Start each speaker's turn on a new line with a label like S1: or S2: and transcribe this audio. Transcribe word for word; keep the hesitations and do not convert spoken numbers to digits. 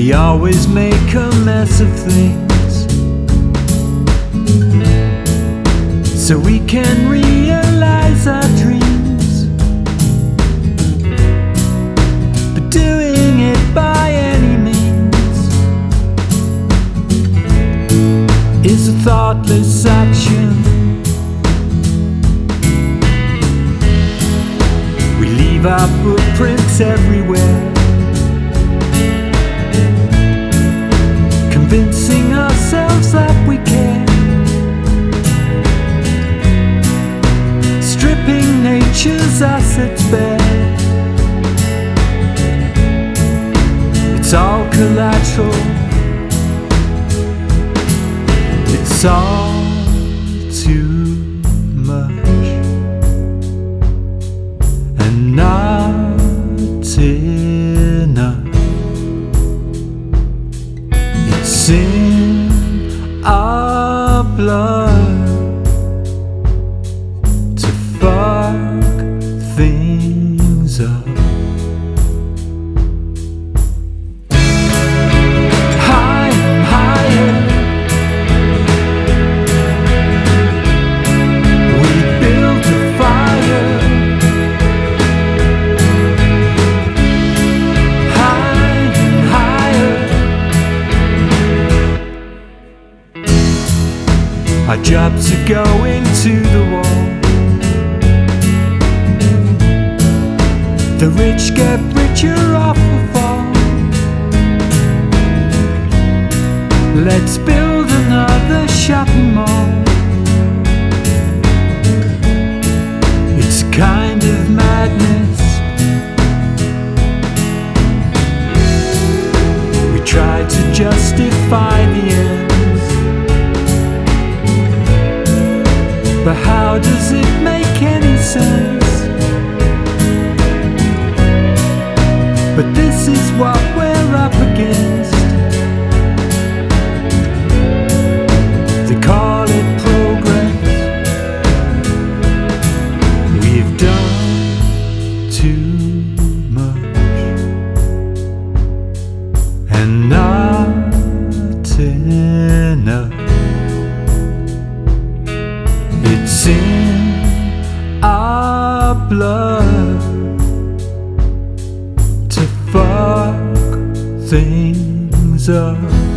S1: We always make a mess of things, so we can realize our dreams. But doing it by any means is a thoughtless action. We leave our footprints everywhere, convincing ourselves that we care, stripping nature's assets bare. It's all collateral, it's all too much, and not enough. It's in our blood to fuck things up. High and higher, we build a fire. High and higher, our jobs are going to the wall. The rich get richer off the fall. Let's build another shopping mall. It's a kind of madness. We try to justify the ends, but how does it make any sense? But this is what we're up against. They call it progress. We've done too much, and not enough. It's in our blood to fuck things up.